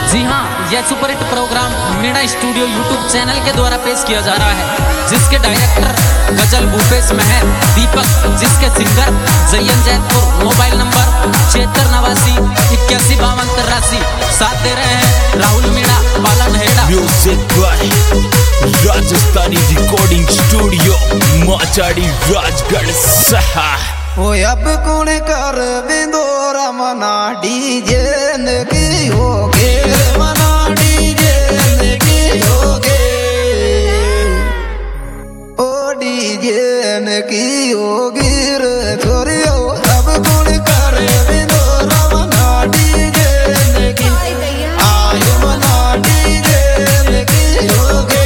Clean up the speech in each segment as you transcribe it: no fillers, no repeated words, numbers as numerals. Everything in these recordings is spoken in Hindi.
जी हाँ, यह superhit programme Meena studio YouTube channel के द्वारा पेश किया जा रहा है, जिसके डायरेक्टर गजल भूपेश महर दीपक, जिसके singer Jayan Jaitpur. Mobile number 7689815283। साथ दे रहे हैं Rahul Meena, Palan Heda. Music by Rajasthani recording studio Machadi Rajgarh Saha. ओ अब कौन कर बिंदोरा मना डीजे की होगे, मना डीजे की होगे, ओ डीजे की होगी रे छोरियो। अब कौन कर बिंदोरा मना डीजे की, आयो मना डीजे की होगे।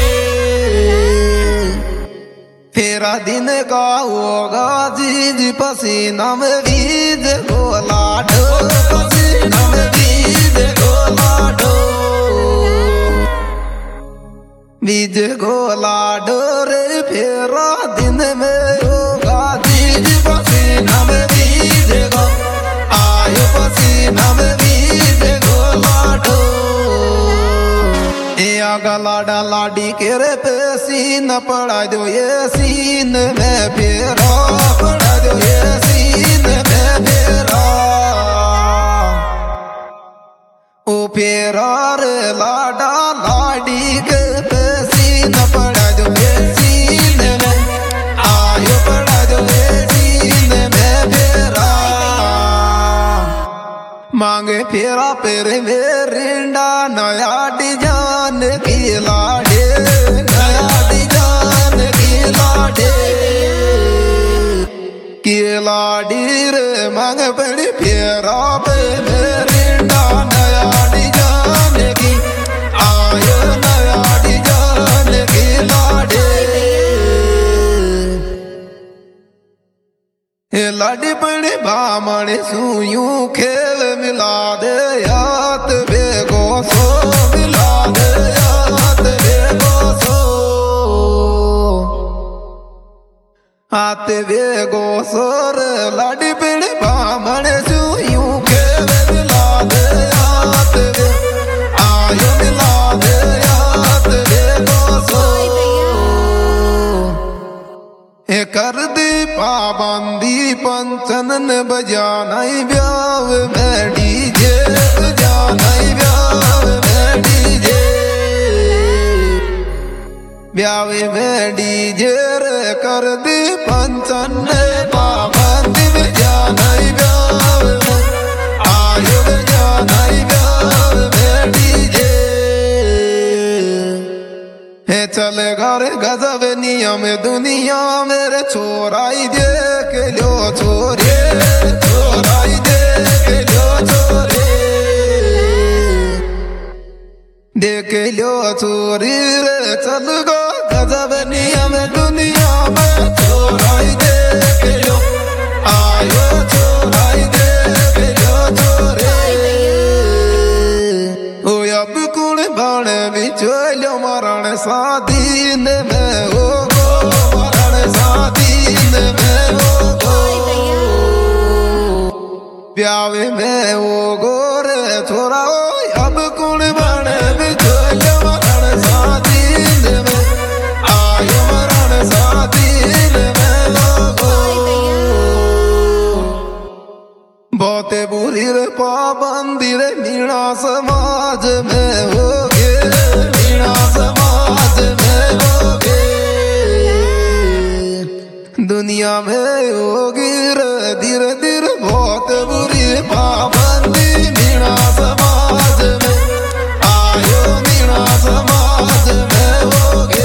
फेरा दिन का होगा जीज पसीना में बीज गोला ढो, पसीना में बीज गोला ढो, बीज गोला ढो रे। फेरा दिन में होगा जीज पसीना में बीज गो, आयो पसीना में बीज गोला ढो। गलाडा लाडी के रे पे सीन पड़ा दो, ये सीन में फेरा पड़ा दो, ये सीन में फेरा। ओ फेरा रे लाडा लाडी के पे सीन पड़ा दो, ये सीन में आयो पड़ा दो, ये सीन में फेरा। मांगे फेरा पेरे मेरिंडा नया डिजाइन की लाडे, नया डिजाइन की लाडे की लाडी रे। मांगे पेड़ी फेरा पे मेरिंडा नया डिजाइन की, आयो नया डिजाइन की लाडे। हे लाडी पड़ी बामणी सुयू खेल मिला दे यात बेगो सो, मिला दे यात बेगो सो, हाथ बेगो सोर। लाडी पड़ी बामणी सुयू खेल मिला दे यात बे, आयो मिला दे यात बेगो सो। हे कर दी पाबंदी पंचन बजानाई ब्याव में डीजे, बजानाई ब्याव में डीजे, ब्याव में डीजे रे। कर दी पंचन पाबंदी बजानाई ब्याव में, आयो बजानाई ब्याव में डीजे। हे चलेगा रे गजब नियम दुनिया मेरे, छोराई देख लो छोरे, छोराई देख लो छोरे, देख लो छोरी रे। चल गो गजब नियम दुनिया में, छोराई देख लो, आयो छोराई देख लो छोरे। ओ अब कुण बने बिचोलो मरण साधीन में हो गो, मरण साधीन में हो गो, ब्यावे में हो गो रे छोरा। अब कुण बने बिचोलो मरण साधीन में, आयो मरण साधीन में हो गो। बहुते बुरी रे पाबंदी रे मीणा समाज में होगे, मीणा समाज में होगे, दुनिया में होगी रे धीरे धीरे बहुत बुरी पाबंदी मीणा समाज में, आयो मीणा समाज में होगे।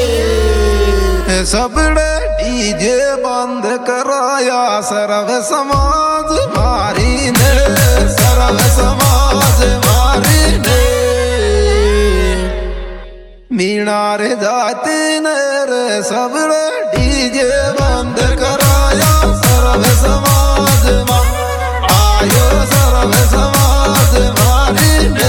सबने डीजे बंद कराया सर्व समाज मारी ने, सर्व समाज मारी ने। मीणा रे जाती ने रे सबने डीजे बंद कराया सर्व समाज मा, आयो सर्व समाज मारी ने।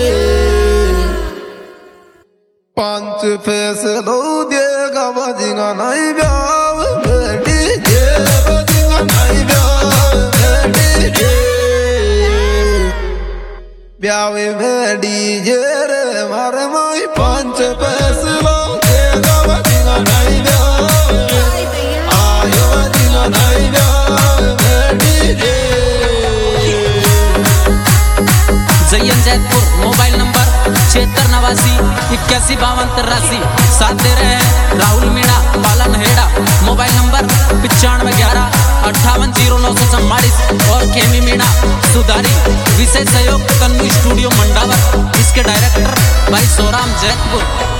पंच फैसलो देगा बजिंगा नहीं ब्याव में डीजे, बजिंगा नहीं ब्याव में डीजे। ब्यावे में डीजे रे मारे माई 5 पैसला देगा बदिना नहीं ब्यावे आयो बदिना नहीं ब्यावे DJ Jayan Jaitpur mobile number 7689 साथ दे रहे हैं राहुल मीणा पालन हेड़ा मोबाइल नंबर 9511580944 और खेमी मीणा सुधारी विशेष सहयोग तन्वी स्टूडियो मंडावर। इसके डायरेक्टर भाई सोराम जैतपुर।